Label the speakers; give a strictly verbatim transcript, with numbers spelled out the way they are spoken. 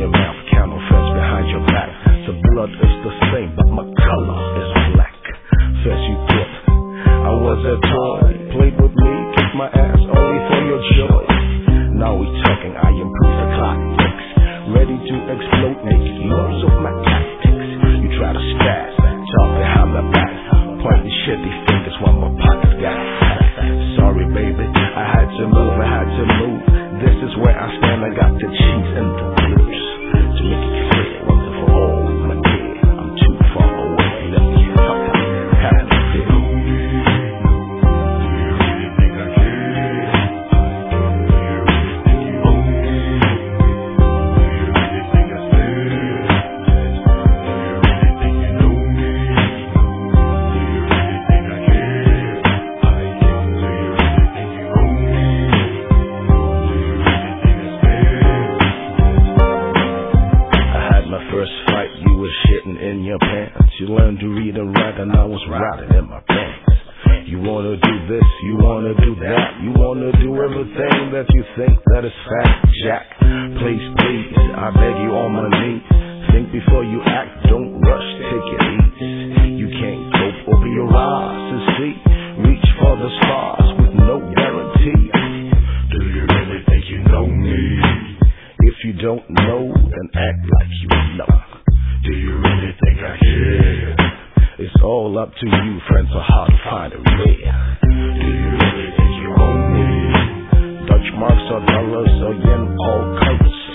Speaker 1: your mouth, count on friends behind your back. The blood is the same, but my color is black. First you thought I was a toy, played with me, kicked my ass only for your joy. Now we talking, I improve the clock ticks, ready to explode, make loads of my tactics. You try to spaz, talk behind my back, point the shitty fingers while my pockets got fat. Sorry baby, I had to move, I had to move. This is where I stand, I got the cheese and the blues. To make it clear, once and for all, my dear, I'm too far away, let me fuck up, have it there. In your pants, you learned to read and write, and I was writing in my pants. You wanna do this, you wanna do that, you wanna do everything that you think that is fat, Jack. Please, please, I beg you on my knees, think before you act, don't rush, take it easy. You can't go over your eyes and see, reach for the stars with no guarantee. Do you really think you know me? If you don't know, then act like you know. Do you really think I care? It's all up to you, friends are hard to find and rare. Do you really think you own me? Dutch marks or dollars or yen, all colors.